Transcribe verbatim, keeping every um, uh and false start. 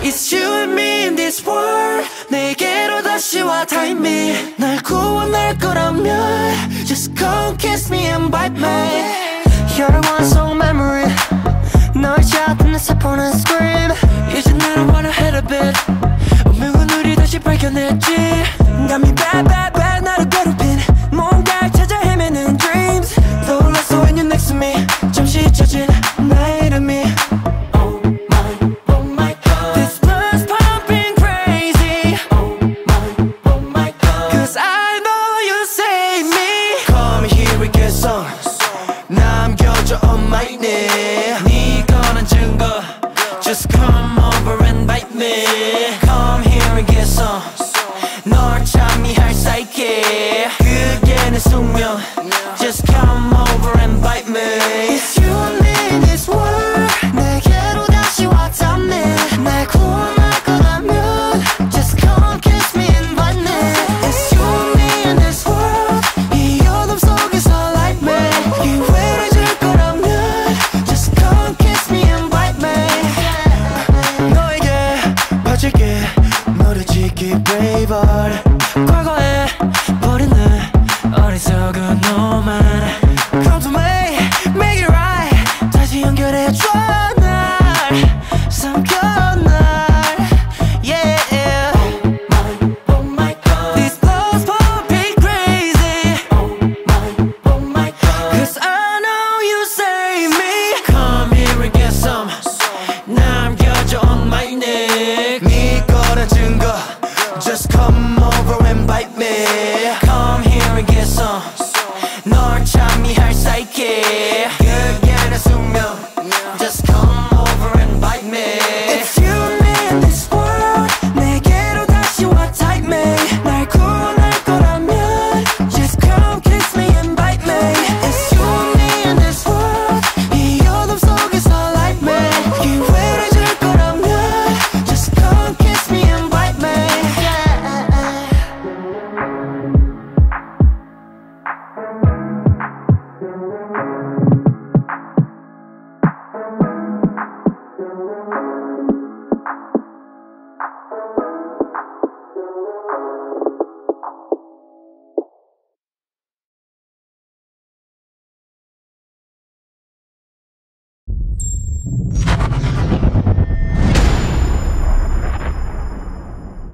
It's you and me in this world. 내게로 다시 와 time me. 날 구원할 거라면 just come kiss me and bite me. You're one song memory. 널 찾는 내 세포는 scream. 이제 나는 wanna hit a bit. 운명은 우리 다시 발견했지. Got me bad bad bad 나를 괴롭힌 뭔가를 찾아 헤매는 dreams. 떠올랐어 when you're next to me. 잠시 잊혀진 나의 이름이. Oh my, oh my God. This blood's pumping crazy. Oh my, oh my God. Cause I know you save me. Come here we get some. 남겨줘 on my knee. 네 거는 증거. Just come over and bite me. Come here and get some. 널 참미할 사이게. 그게 내 숙명. Just come over and bite me. It's you and me in this world. 내게로 다시 왔다 me. 날 구원할 거라면 just come kiss me and bite me. It's you and me in this world. 이 어둠 속에서 light me. 기회를 거라면 just come kiss me and bite me. 너에게 바칠게 너를 지키 braveheart. 과거에 버린 내 어리석은 너만 come to me, make it right. 다시 연결해줘 날 삼켜 날 yeah. Oh my, oh my God. This love's pumping crazy. Oh my, oh my God. Cause I know you save me. Come here and get some. 남겨줘 on my neck. 네 거는 증거. Just come over and bite me. Come here and get some. 널 참미할 사이게. 그게 내 숙명. Just come over and bite me. It's you and me in this world. 내게로 다시 와 type me. 날 구원할 거라면 just come kiss me and bite me. It's you and me in this world. 이 어둠 속에서 light me. 기회를 줄 거라면 just come kiss me and bite me. You